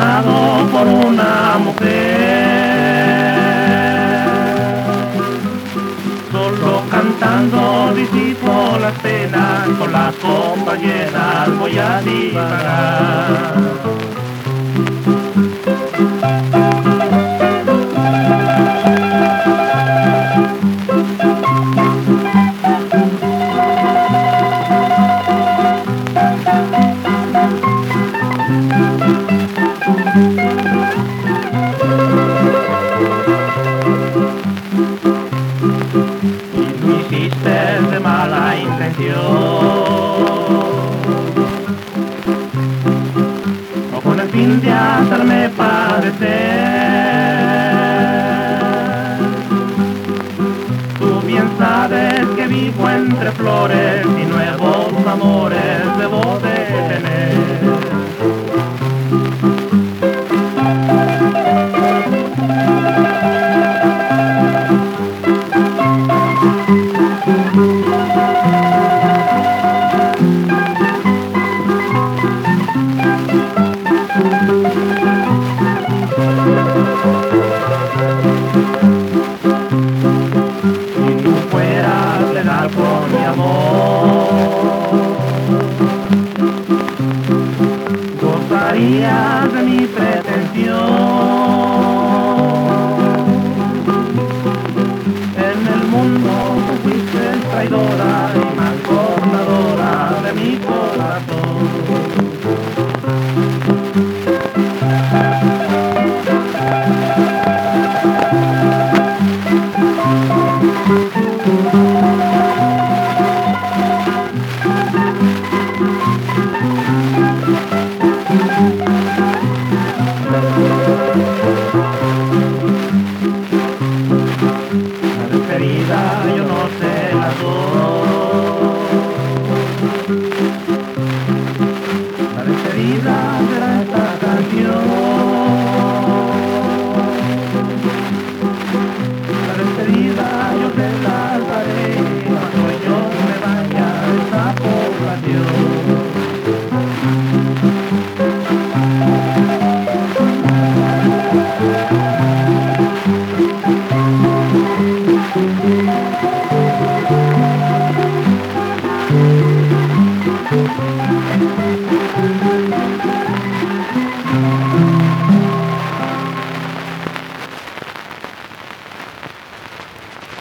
abandonado por una mujer. Solo cantando disipo las penas, con las copas llenas voy a divagar. De mala intención, o con el fin de hacerme padecer. Tú bien sabes que vivo entre flores y nuevos amores debo de tener. Con mi amor gozarías de mi pretensión. En el mundo tú fuiste traidora y malgobernadora de mi corazón. Yo no sé la voz, la despedida será esta canción, la despedida yo te la daré cuando yo me vaya de esta población.